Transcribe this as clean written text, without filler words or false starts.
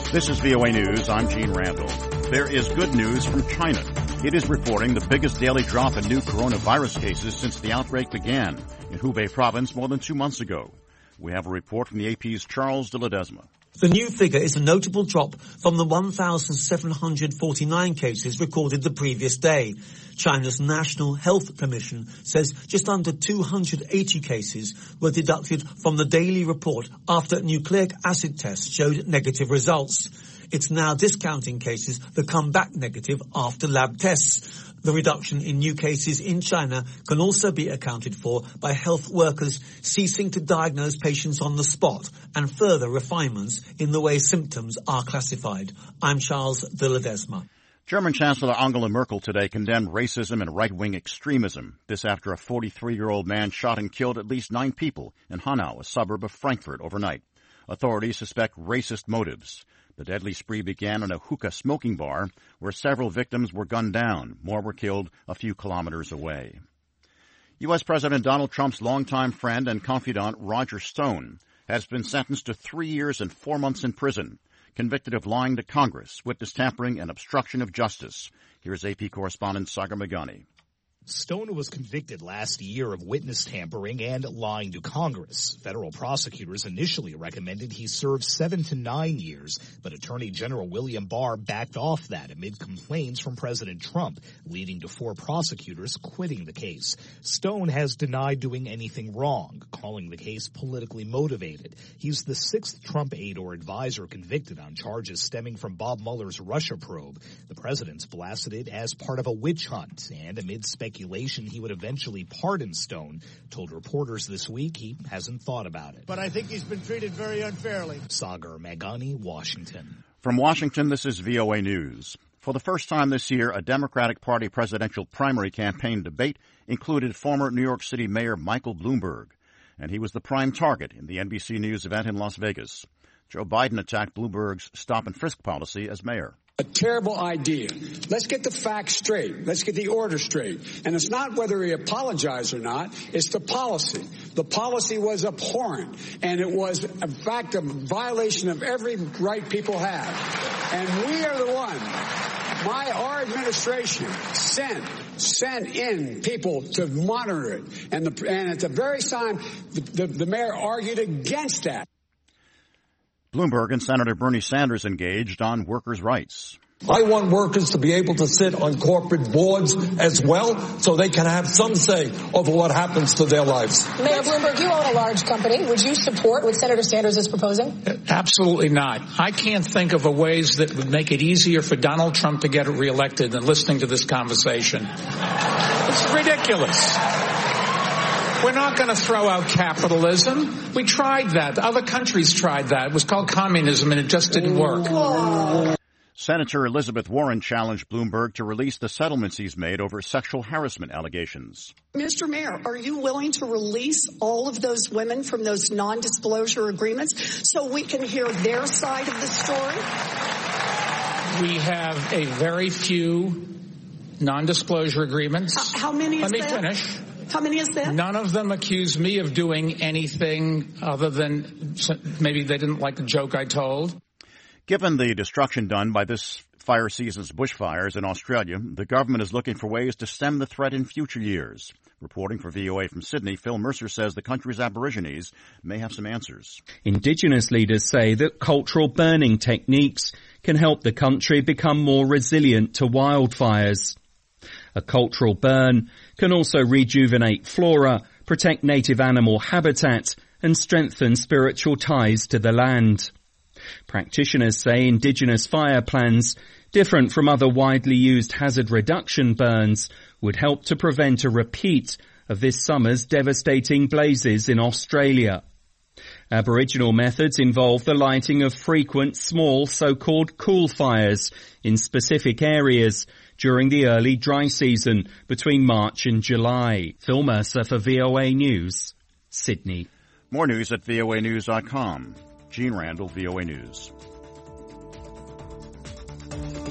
This is VOA News. I'm Gene Randall. There is good news from China. It is reporting the biggest daily drop in new coronavirus cases since the outbreak began in Hubei province more than 2 months ago. We have a report from the AP's Charles de Ledesma. The new figure is a notable drop from the 1,749 cases recorded the previous day. China's National Health Commission says just under 280 cases were deducted from the daily report after nucleic acid tests showed negative results. It's now discounting cases that come back negative after lab tests. The reduction in new cases in China can also be accounted for by health workers ceasing to diagnose patients on the spot and further refinements in the way symptoms are classified. I'm Charles de Ledesma. German Chancellor Angela Merkel today condemned racism and right-wing extremism. This after a 43-year-old man shot and killed at least 9 people in Hanau, a suburb of Frankfurt, overnight. Authorities suspect racist motives. The deadly spree began in a hookah smoking bar where several victims were gunned down. More were killed a few kilometers away. U.S. President Donald Trump's longtime friend and confidant Roger Stone has been sentenced to 3 years and 4 months in prison, convicted of lying to Congress, witness tampering, and obstruction of justice. Here's AP correspondent Sagar Meghani. Stone was convicted last year of witness tampering and lying to Congress. Federal prosecutors initially recommended he serve 7 to 9 years, but Attorney General William Barr backed off that amid complaints from President Trump, leading to 4 prosecutors quitting the case. Stone has denied doing anything wrong, calling the case politically motivated. He's the 6th Trump aide or advisor convicted on charges stemming from Bob Mueller's Russia probe. The president's blasted it as part of a witch hunt, and amid speculation he would eventually pardon Stone, told reporters this week he hasn't thought about it. But I think he's been treated very unfairly. Sagar Meghani, Washington. From Washington, this is VOA News. For the first time this year, a Democratic Party presidential primary campaign debate included former New York City Mayor Michael Bloomberg, and he was the prime target in the NBC News event in Las Vegas. Joe Biden attacked Bloomberg's stop-and-frisk policy as mayor. A terrible idea. Let's get the facts straight. Let's get the order straight. And it's not whether he apologized or not. It's the policy. The policy was abhorrent. And it was, in fact, a violation of every right people have. And we are the one. Our administration sent in people to monitor it. And at the very time, the mayor argued against that. Bloomberg and Senator Bernie Sanders engaged on workers' rights. I want workers to be able to sit on corporate boards as well so they can have some say over what happens to their lives. Mayor Bloomberg, you own a large company. Would you support what Senator Sanders is proposing? Absolutely not. I can't think of ways that would make it easier for Donald Trump to get reelected than listening to this conversation. It's ridiculous. We're not going to throw out capitalism. We tried that. Other countries tried that. It was called communism, and it just didn't work. Senator Elizabeth Warren challenged Bloomberg to release the settlements he's made over sexual harassment allegations. Mr. Mayor, are you willing to release all of those women from those non-disclosure agreements so we can hear their side of the story? We have a very few non-disclosure agreements. How many is that? Let me finish. How many is that? None of them accuse me of doing anything other than maybe they didn't like the joke I told. Given the destruction done by this fire season's bushfires in Australia, the government is looking for ways to stem the threat in future years. Reporting for VOA from Sydney, Phil Mercer says the country's Aborigines may have some answers. Indigenous leaders say that cultural burning techniques can help the country become more resilient to wildfires. A cultural burn can also rejuvenate flora, protect native animal habitat, and strengthen spiritual ties to the land. Practitioners say indigenous fire plans, different from other widely used hazard reduction burns, would help to prevent a repeat of this summer's devastating blazes in Australia. Aboriginal methods involve the lighting of frequent small so-called cool fires in specific areas during the early dry season between March and July. Phil Mercer for VOA News, Sydney. More news at voanews.com. Gene Randall, VOA News.